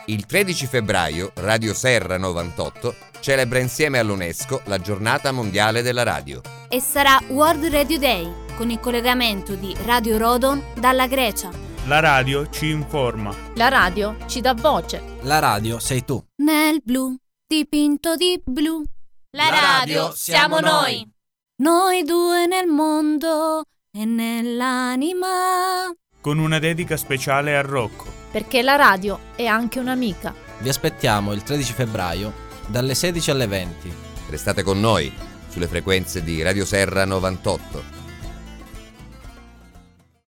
Il 13 febbraio Radio Serra 98 celebra insieme all'UNESCO la Giornata Mondiale della Radio. E sarà World Radio Day, con il collegamento di Radio Rodon dalla Grecia. La radio ci informa. La radio ci dà voce. La radio sei tu. Nel blu, dipinto di blu. La radio siamo noi. Noi due nel mondo e nell'anima. Con una dedica speciale a Rocco. Perché la radio è anche un'amica. Vi aspettiamo il 13 febbraio dalle 16 alle 20. Restate con noi sulle frequenze di Radio Serra 98.